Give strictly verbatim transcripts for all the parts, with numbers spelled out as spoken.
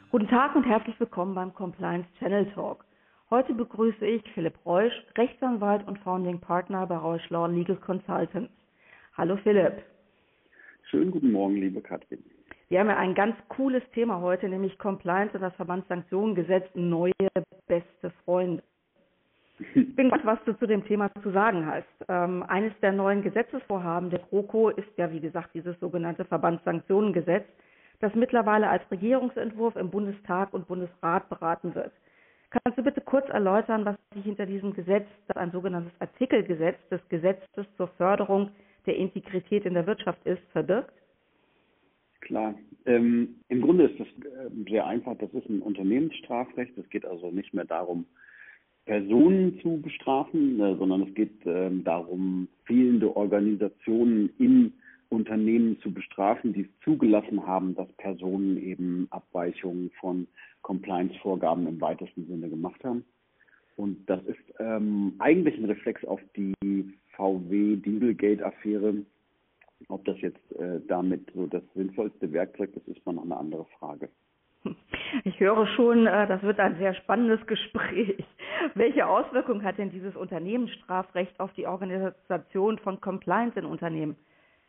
Guten Tag und herzlich willkommen beim Compliance Channel Talk. Heute begrüße ich Philipp Reusch, Rechtsanwalt und Founding Partner bei Reusch Law Legal Consultants. Hallo Philipp. Schönen guten Morgen, liebe Katrin. Wir haben ja ein ganz cooles Thema heute, nämlich Compliance und das Verbandssanktionengesetz, neue beste Freunde. Ich bin gespannt, was du zu dem Thema zu sagen hast. Ähm, eines der neuen Gesetzesvorhaben der GroKo ist ja, wie gesagt, dieses sogenannte Verbandssanktionengesetz, das mittlerweile als Regierungsentwurf im Bundestag und Bundesrat beraten wird. Kannst du bitte kurz erläutern, was sich hinter diesem Gesetz, das ein sogenanntes Artikelgesetz des Gesetzes zur Förderung der Integrität in der Wirtschaft ist, verbirgt? Klar. Ähm, Im Grunde ist das äh, sehr einfach. Das ist ein Unternehmensstrafrecht. Es geht also nicht mehr darum, Personen zu bestrafen, äh, sondern es geht äh, darum, fehlende Organisationen in Unternehmen zu bestrafen, die es zugelassen haben, dass Personen eben Abweichungen von Compliance-Vorgaben im weitesten Sinne gemacht haben. Und das ist ähm, eigentlich ein Reflex auf die V W-Dieselgate-Affäre. Ob das jetzt äh, damit so das sinnvollste Werkzeug ist, ist mal noch eine andere Frage. Ich höre schon, das wird ein sehr spannendes Gespräch. Welche Auswirkungen hat denn dieses Unternehmensstrafrecht auf die Organisation von Compliance in Unternehmen?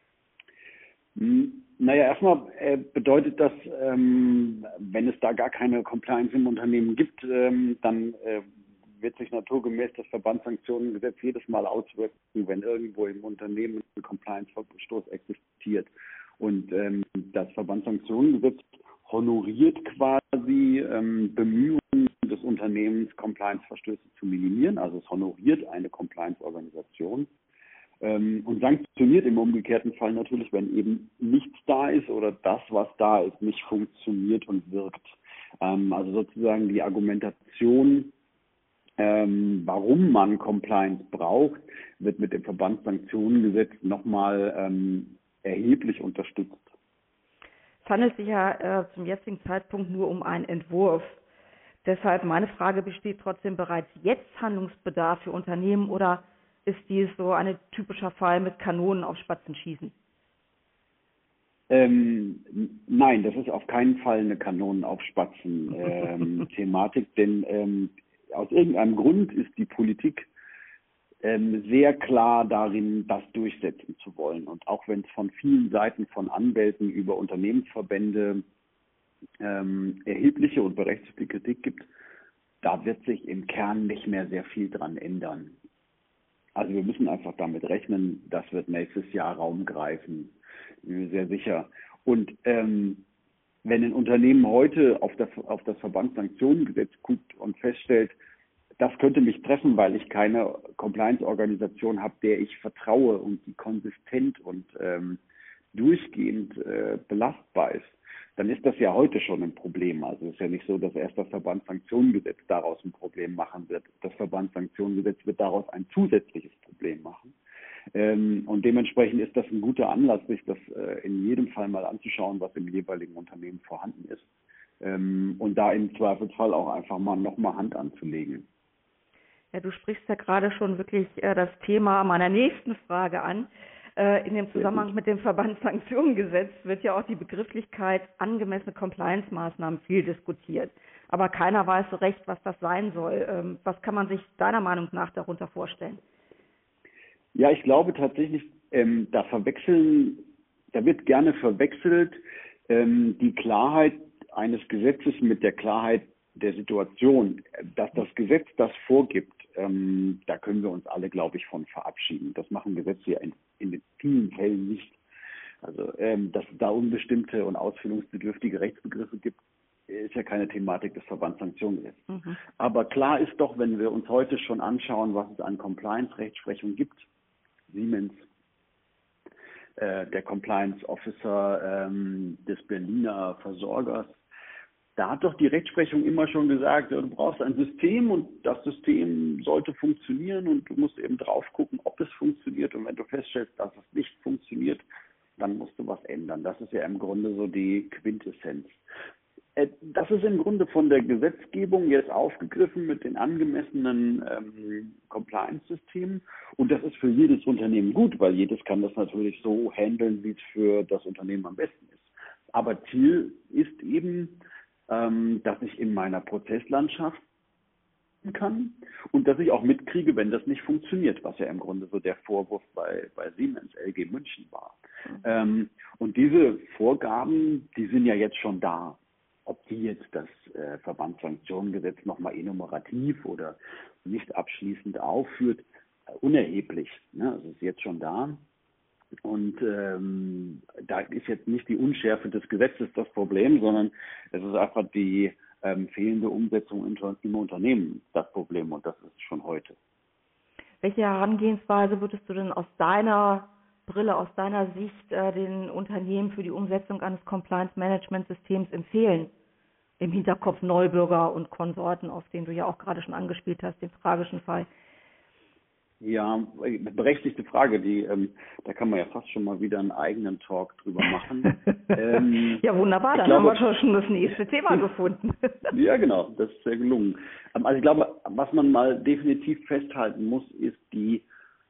Naja, erstmal äh, bedeutet das, ähm, wenn es da gar keine Compliance im Unternehmen gibt, ähm, dann äh, wird sich naturgemäß das Verbandssanktionengesetz jedes Mal auswirken, wenn irgendwo im Unternehmen ein Compliance-Verstoß existiert. Und ähm, das Verbandssanktionengesetz honoriert quasi ähm, Bemühungen des Unternehmens, Compliance-Verstöße zu minimieren. Also es honoriert eine Compliance-Organisation. Ähm, und sanktioniert im umgekehrten Fall natürlich, wenn eben nichts da ist oder das, was da ist, nicht funktioniert und wirkt. Ähm, also sozusagen die Argumentation, ähm, warum man Compliance braucht, wird mit dem Verbandssanktionengesetz nochmal ähm, erheblich unterstützt. Es handelt sich ja äh, zum jetzigen Zeitpunkt nur um einen Entwurf. Deshalb meine Frage, besteht trotzdem bereits jetzt Handlungsbedarf für Unternehmen oder ist dies so ein typischer Fall mit Kanonen auf Spatzen schießen? Ähm, nein, das ist auf keinen Fall eine Kanonen auf Spatzen ähm, Thematik, denn ähm, aus irgendeinem Grund ist die Politik ähm, sehr klar darin, das durchsetzen zu wollen. Und auch wenn es von vielen Seiten von Anwälten über Unternehmensverbände ähm, erhebliche und berechtigte Kritik gibt, da wird sich im Kern nicht mehr sehr viel dran ändern. Also wir müssen einfach damit rechnen, das wird nächstes Jahr Raum greifen, bin mir sehr sicher. Und ähm, wenn ein Unternehmen heute auf das, auf das Verbandssanktionengesetz guckt und feststellt, das könnte mich treffen, weil ich keine Compliance-Organisation habe, der ich vertraue und die konsistent und ähm, durchgehend äh, belastbar ist, dann ist das ja heute schon ein Problem. Also es ist ja nicht so, dass erst das Verbandssanktionengesetz daraus ein Problem machen wird. Das Verbandssanktionengesetz wird daraus ein zusätzliches Problem machen. Ähm, und dementsprechend ist das ein guter Anlass, sich das äh, in jedem Fall mal anzuschauen, was im jeweiligen Unternehmen vorhanden ist. Ähm, und da im Zweifelsfall auch einfach mal nochmal Hand anzulegen. Ja, du sprichst ja gerade schon wirklich äh, das Thema meiner nächsten Frage an. In dem Zusammenhang mit dem Verbandssanktionengesetz wird ja auch die Begrifflichkeit angemessene Compliance-Maßnahmen viel diskutiert. Aber keiner weiß so recht, was das sein soll. Was kann man sich deiner Meinung nach darunter vorstellen? Ja, ich glaube tatsächlich, ähm, da verwechseln, da wird gerne verwechselt ähm, die Klarheit eines Gesetzes mit der Klarheit der Situation. Dass das Gesetz das vorgibt, ähm, da können wir uns alle, glaube ich, von verabschieden. Das machen Gesetze ja in, in vielen Fällen nicht. Also, ähm, dass es da unbestimmte und ausführungsbedürftige Rechtsbegriffe gibt, ist ja keine Thematik des Verbandssanktionengesetzes. Mhm. Aber klar ist doch, wenn wir uns heute schon anschauen, was es an Compliance-Rechtsprechung gibt, Siemens, äh, der Compliance Officer ähm, des Berliner Versorgers, da hat doch die Rechtsprechung immer schon gesagt, ja, du brauchst ein System und das System sollte funktionieren und du musst eben drauf gucken, ob es funktioniert. Und wenn du feststellst, dass es nicht funktioniert, dann musst du was ändern. Das ist ja im Grunde so die Quintessenz. Das ist im Grunde von der Gesetzgebung jetzt aufgegriffen mit den angemessenen ähm, Compliance-Systemen. Und das ist für jedes Unternehmen gut, weil jedes kann das natürlich so handeln, wie es für das Unternehmen am besten ist. Aber Ziel ist eben, ähm, dass ich in meiner Prozesslandschaft kann und dass ich auch mitkriege, wenn das nicht funktioniert, was ja im Grunde so der Vorwurf bei, bei Siemens, L G München war. Mhm. Ähm, und diese Vorgaben, die sind ja jetzt schon da. Ob die jetzt das äh, Verbandssanktionengesetz nochmal enumerativ oder nicht abschließend aufführt, äh, unerheblich. Ne? Also ist jetzt schon da. Und ähm, da ist jetzt nicht die Unschärfe des Gesetzes das Problem, sondern es ist einfach die ähm, fehlende Umsetzung im, im Unternehmen das Problem, und das ist schon heute. Welche Herangehensweise würdest du denn aus deiner Brille, aus deiner Sicht äh, den Unternehmen für die Umsetzung eines Compliance-Management-Systems empfehlen? Im Hinterkopf Neubürger und Konsorten, auf den du ja auch gerade schon angespielt hast, den tragischen Fall. Ja, berechtigte Frage, die, ähm, da kann man ja fast schon mal wieder einen eigenen Talk drüber machen. ähm, ja, wunderbar, dann glaube, haben wir schon das nächste Thema gefunden. Ja, genau, das ist sehr gelungen. Also ich glaube, was man mal definitiv festhalten muss, ist die,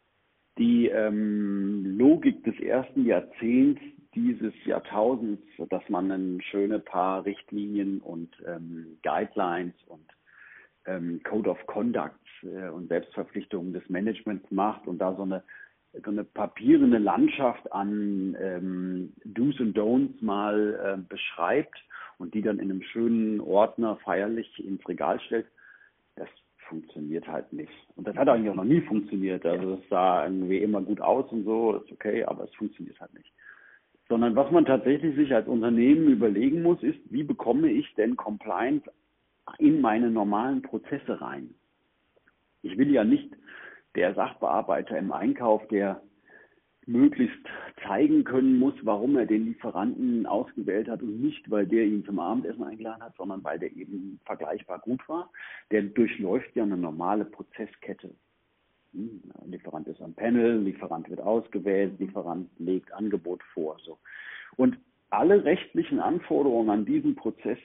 die ähm, Logik des ersten Jahrzehnts dieses Jahrtausends, dass man ein schöne paar Richtlinien und ähm, Guidelines und ähm, Code of Conduct äh, und Selbstverpflichtungen des Managements macht und da so eine so eine papierende Landschaft an ähm, Do's und Don'ts mal äh, beschreibt und die dann in einem schönen Ordner feierlich ins Regal stellt, das funktioniert halt nicht. Und das hat eigentlich auch noch nie funktioniert. Also das sah irgendwie immer gut aus und so, das ist okay, aber es funktioniert halt nicht. Sondern was man tatsächlich sich als Unternehmen überlegen muss, ist, wie bekomme ich denn Compliance in meine normalen Prozesse rein? Ich will ja nicht der Sachbearbeiter im Einkauf, der möglichst zeigen können muss, warum er den Lieferanten ausgewählt hat und nicht, weil der ihn zum Abendessen eingeladen hat, sondern weil der eben vergleichbar gut war. Der durchläuft ja eine normale Prozesskette. Hm, Lieferant ist am Panel, Lieferant wird ausgewählt, Lieferant legt Angebot vor. So. Und alle rechtlichen Anforderungen an diesen Prozess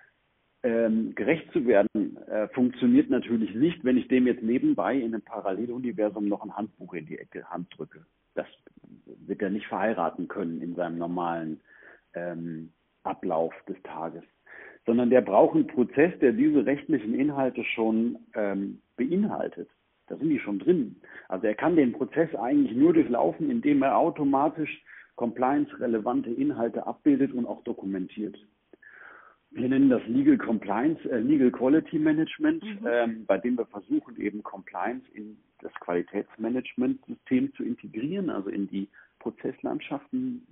Ähm, gerecht zu werden, äh, funktioniert natürlich nicht, wenn ich dem jetzt nebenbei in einem Paralleluniversum noch ein Handbuch in die Ecke Hand drücke. Das wird er nicht verheiraten können in seinem normalen ähm, Ablauf des Tages. Sondern der braucht einen Prozess, der diese rechtlichen Inhalte schon ähm, beinhaltet. Da sind die schon drin. Also er kann den Prozess eigentlich nur durchlaufen, indem er automatisch compliance-relevante Inhalte abbildet und auch dokumentiert. Wir nennen das Legal Compliance, äh, Legal Quality Management, mhm. ähm, bei dem wir versuchen, eben Compliance in das Qualitätsmanagementsystem zu integrieren, also in die Prozesslandschaften.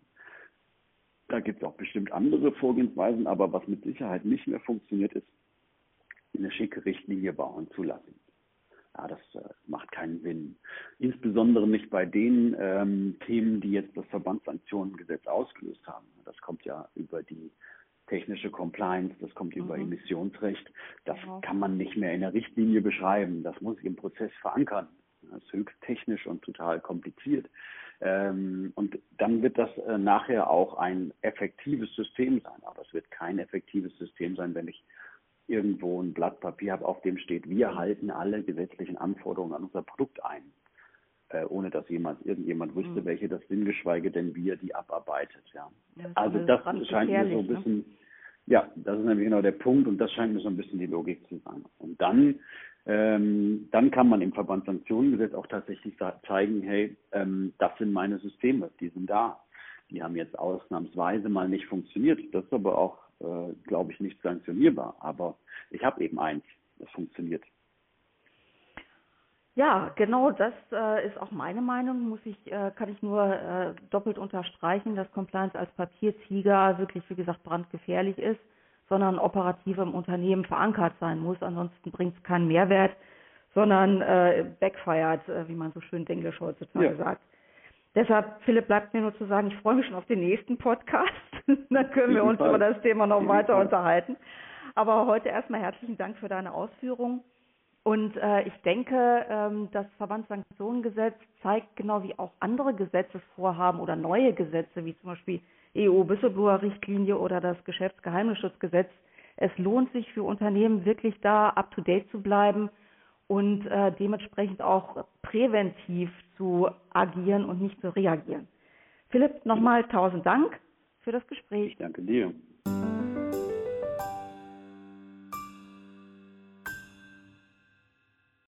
Da gibt es auch bestimmt andere Vorgehensweisen, aber was mit Sicherheit nicht mehr funktioniert, ist, eine schicke Richtlinie bauen zu lassen. Ja, das äh, macht keinen Sinn. Insbesondere nicht bei den ähm, Themen, die jetzt das Verbandssanktionengesetz ausgelöst haben. Das kommt ja über die technische Compliance, das kommt über mhm. Emissionsrecht. Das genau. kann man nicht mehr in der Richtlinie beschreiben. Das muss ich im Prozess verankern. Das ist höchst technisch und total kompliziert. Ähm, und dann wird das äh, nachher auch ein effektives System sein. Aber es wird kein effektives System sein, wenn ich irgendwo ein Blatt Papier habe, auf dem steht, wir halten alle gesetzlichen Anforderungen an unser Produkt ein. Äh, ohne dass jemand, irgendjemand wusste, mhm. welche das sind, geschweige denn wie er die abarbeitet. Ja. Ja, das also das scheint mir so ein bisschen, ne? Ja, das ist nämlich genau der Punkt und das scheint mir so ein bisschen die Logik zu sein. Und dann, ähm, dann kann man im Verbandssanktionengesetz auch tatsächlich zeigen, hey, ähm, das sind meine Systeme, die sind da. Die haben jetzt ausnahmsweise mal nicht funktioniert. Das ist aber auch, äh, glaube ich, nicht sanktionierbar. Aber ich habe eben eins, das funktioniert. Ja, genau, das äh, ist auch meine Meinung, muss ich, äh, kann ich nur äh, doppelt unterstreichen, dass Compliance als Papierzieger wirklich, wie gesagt, brandgefährlich ist, sondern operativ im Unternehmen verankert sein muss. Ansonsten bringt es keinen Mehrwert, sondern äh, backfired, äh, wie man so schön englisch heutzutage ja. sagt. Deshalb, Philipp, bleibt mir nur zu sagen, ich freue mich schon auf den nächsten Podcast. Dann können wir uns Fall. über das Thema noch weiter Fall. unterhalten. Aber heute erstmal herzlichen Dank für deine Ausführungen. Und äh, ich denke, ähm, das Verbandssanktionengesetz zeigt genau wie auch andere Gesetzesvorhaben oder neue Gesetze, wie zum Beispiel E U-Whistleblower-Richtlinie oder das Geschäftsgeheimnisschutzgesetz, es lohnt sich für Unternehmen wirklich da up-to-date zu bleiben und äh, dementsprechend auch präventiv zu agieren und nicht zu reagieren. Philipp, nochmal tausend Dank für das Gespräch. Ich danke dir.